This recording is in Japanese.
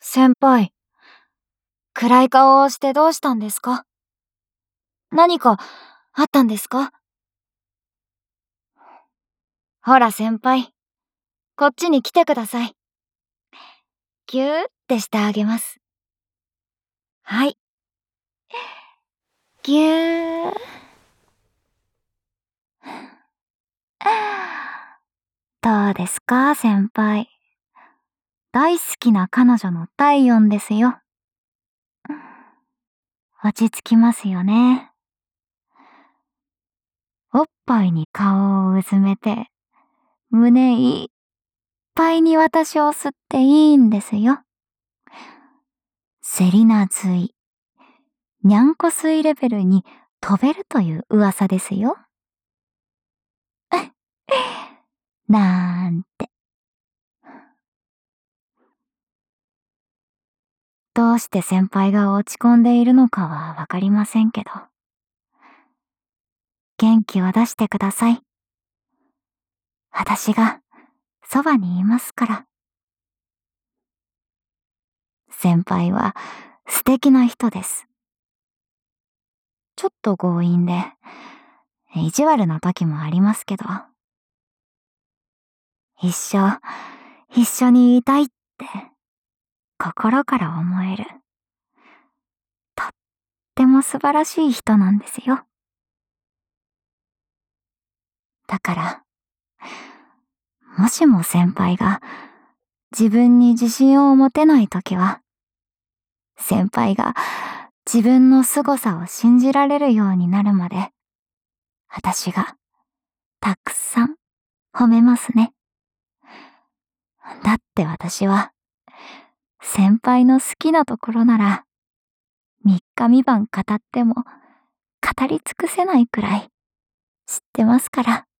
先輩、暗い顔をしてどうしたんですか？何かあったんですか？ほら先輩、こっちに来てください。ぎゅーってしてあげます。はい。ぎゅー。どうですか先輩。大好きな彼女の体温ですよ。落ち着きますよね。おっぱいに顔をうずめて、胸いっぱいに私を吸っていいんですよ。セリナ吸い、にゃんこ吸いレベルに飛べるという噂ですよ。なんて。どうして先輩が落ち込んでいるのかはわかりませんけど、元気を出してください。私がそばにいますから。先輩は素敵な人です。ちょっと強引で、意地悪な時もありますけど、一緒にいたいって心から思える、とっても素晴らしい人なんですよ。だから、もしも先輩が自分に自信を持てないときは、先輩が自分の凄さを信じられるようになるまで、私がたくさん褒めますね。だって私は、先輩の好きなところなら、三日三晩語っても語り尽くせないくらい知ってますから。